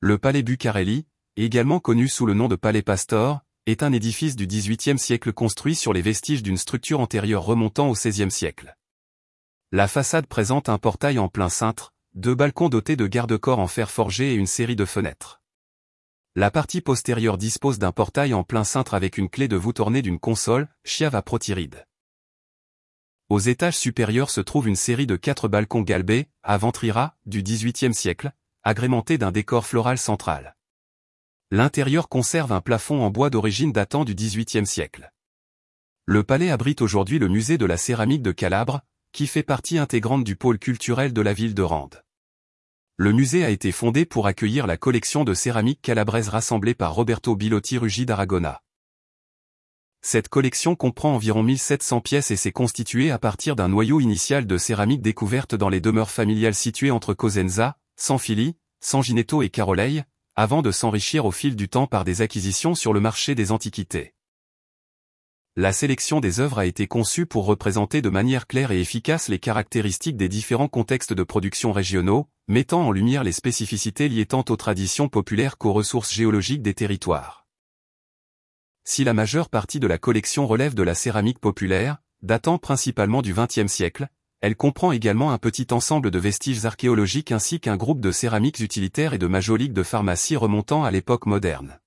Le palais Bucarelli, également connu sous le nom de palais Pastor, est un édifice du XVIIIe siècle construit sur les vestiges d'une structure antérieure remontant au XVIe siècle. La façade présente un portail en plein cintre, 2 balcons dotés de garde-corps en fer forgé et une série de fenêtres. La partie postérieure dispose d'un portail en plein cintre avec une clé de voûte ornée d'une console, chiave à protyride. Aux étages supérieurs se trouve une série de 4 balcons galbés, à ventrira, du XVIIIe siècle, agrémentés d'un décor floral central. L'intérieur conserve un plafond en bois d'origine datant du XVIIIe siècle. Le palais abrite aujourd'hui le musée de la céramique de Calabre, qui fait partie intégrante du pôle culturel de la ville de Rende. Le musée a été fondé pour accueillir la collection de céramique calabraise rassemblée par Roberto Bilotti Rugi d'Aragona. Cette collection comprend environ 1700 pièces et s'est constituée à partir d'un noyau initial de céramique découverte dans les demeures familiales situées entre Cosenza, Sanfilippo, San Ginetto et Caroleille, avant de s'enrichir au fil du temps par des acquisitions sur le marché des antiquités. La sélection des œuvres a été conçue pour représenter de manière claire et efficace les caractéristiques des différents contextes de production régionaux, mettant en lumière les spécificités liées tant aux traditions populaires qu'aux ressources géologiques des territoires. Si la majeure partie de la collection relève de la céramique populaire, datant principalement du XXe siècle, elle comprend également un petit ensemble de vestiges archéologiques ainsi qu'un groupe de céramiques utilitaires et de majoliques de pharmacie remontant à l'époque moderne.